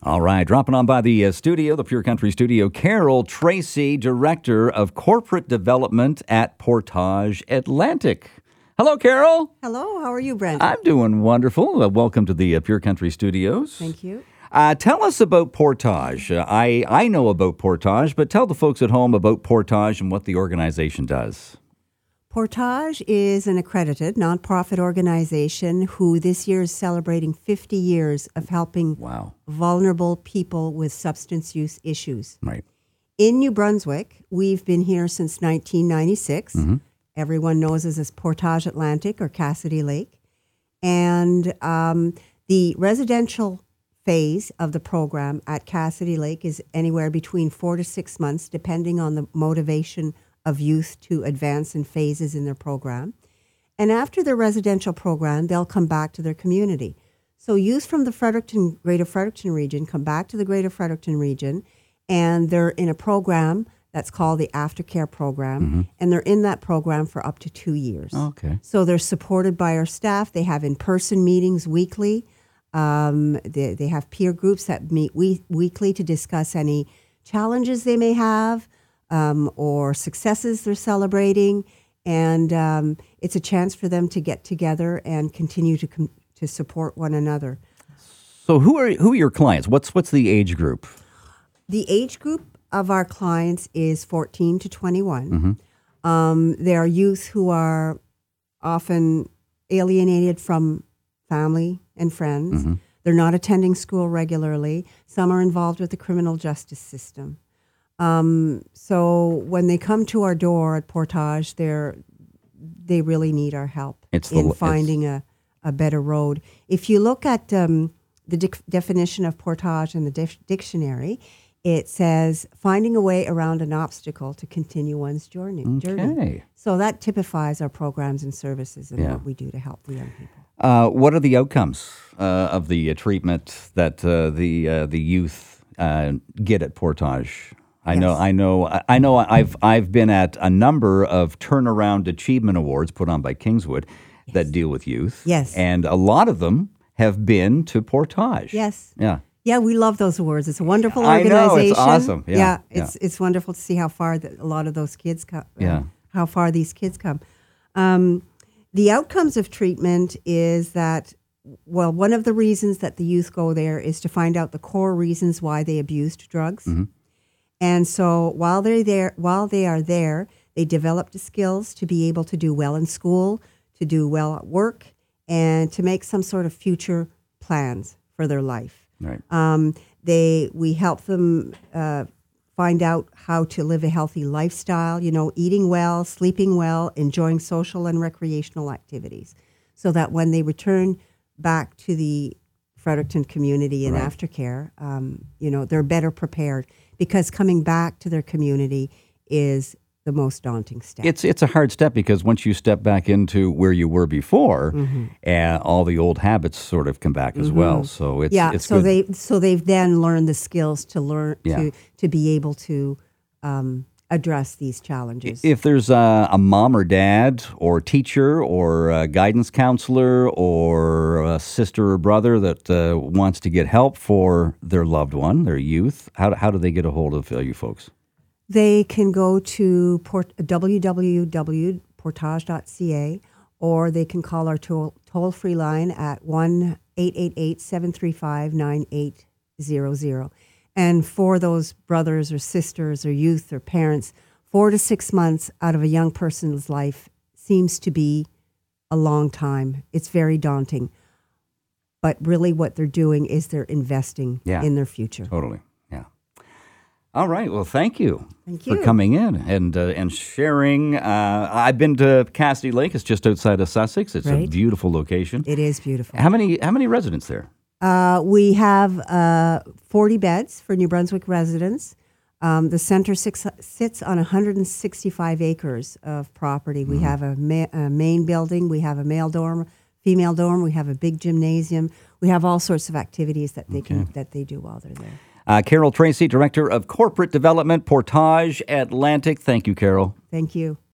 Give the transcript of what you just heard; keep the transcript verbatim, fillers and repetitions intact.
All right, dropping on by the uh, studio, the Pure Country studio, Carol Tracy, Director of Corporate Development at Portage Atlantic. Hello, Carol. Hello, how are you, Brent? I'm doing wonderful. Uh, welcome to the uh, Pure Country studios. Thank you. Uh, tell us about Portage. Uh, I, I know about Portage, but tell the folks at home about Portage and what the organization does. Portage is an accredited nonprofit organization who this year is celebrating fifty years of helping Wow. vulnerable people with substance use issues. Right. In New Brunswick, we've been here since nineteen ninety-six. Mm-hmm. Everyone knows us as Portage Atlantic or Cassidy Lake. And um, the residential phase of the program at Cassidy Lake is anywhere between four to six months, depending on the motivation of youth to advance in phases in their program. And after their residential program, they'll come back to their community. So youth from the Fredericton, Greater Fredericton region come back to the Greater Fredericton region, and they're in a program that's called the Aftercare Program, Mm-hmm. and they're in that program for up to two years. Okay. So they're supported by our staff. They have in-person meetings weekly. Um, they, they have peer groups that meet we- weekly to discuss any challenges they may have, Um, or successes they're celebrating, and um, it's a chance for them to get together and continue to com- to support one another. So who are who are your clients? What's what's the age group? The age group of our clients is fourteen to twenty-one. Mm-hmm. Um, they are youth who are often alienated from family and friends. Mm-hmm. They're not attending school regularly. Some are involved with the criminal justice system. Um, so when they come to our door at Portage, they're, they really need our help It's the- in it's- finding a, a better road. If you look at um, the dic- definition of Portage in the dif- dictionary, it says finding a way around an obstacle to continue one's journey. journey. Okay. So that typifies our programs and services and Yeah. what we do to help the young people. Uh, what are the outcomes uh, of the uh, treatment that uh, the uh, the youth uh, get at Portage? I Yes. know, I know, I- I know. I've I've been at a number of turnaround achievement awards put on by Kingswood that deal with youth. Yes. and a lot of them have been to Portage. Yes. Yeah. Yeah, we love those awards. It's a wonderful I know, organization. it's awesome. Yeah, yeah. it's it's wonderful to see how far the, a lot of those kids come. Yeah. How far these kids come. Um, the outcomes of treatment is that, well, one of the reasons that the youth go there is to find out the core reasons why they abused drugs. Mm-hmm. And so while they're there, while they are there, they develop the skills to be able to do well in school, to do well at work, and to make some sort of future plans for their life. Right. Um, they we help them uh, find out how to live a healthy lifestyle. You know, eating well, sleeping well, enjoying social and recreational activities, so that when they return back to the Fredericton community and Right. aftercare, um, you know, they're better prepared, because coming back to their community is the most daunting step. It's it's a hard step, because once you step back into where you were before, Mm-hmm. uh, all the old habits sort of come back as well. So it's yeah, it's so good. they so they've then learned the skills to learn Yeah. to to be able to um, address these challenges. If there's a, a mom or dad or teacher or a guidance counselor or a sister or brother that uh, wants to get help for their loved one, their youth, how, how do they get a hold of uh, you folks? They can go to port, w w w dot portage dot c a, or they can call our toll, toll-free line at one eight eight eight, seven three five, nine eight zero zero. And for those brothers or sisters or youth or parents, four to six months out of a young person's life seems to be a long time. It's very daunting. But really what they're doing is they're investing Yeah. in their future. Totally, yeah. All right, well, thank you, Thank for you. coming in and uh, and sharing. Uh, I've been to Cassidy Lake. It's just outside of Sussex. It's a Right. beautiful location. It is beautiful. How many how many residents there? Uh, we have uh, forty beds for New Brunswick residents. Um, the center six, sits on one hundred sixty-five acres of property. We have a, ma- a main building. We have a male dorm, female dorm. We have a big gymnasium. We have all sorts of activities that they can that they do while they're there. Uh, Carol Tracy, Director of Corporate Development, Portage Atlantic. Thank you, Carol. Thank you.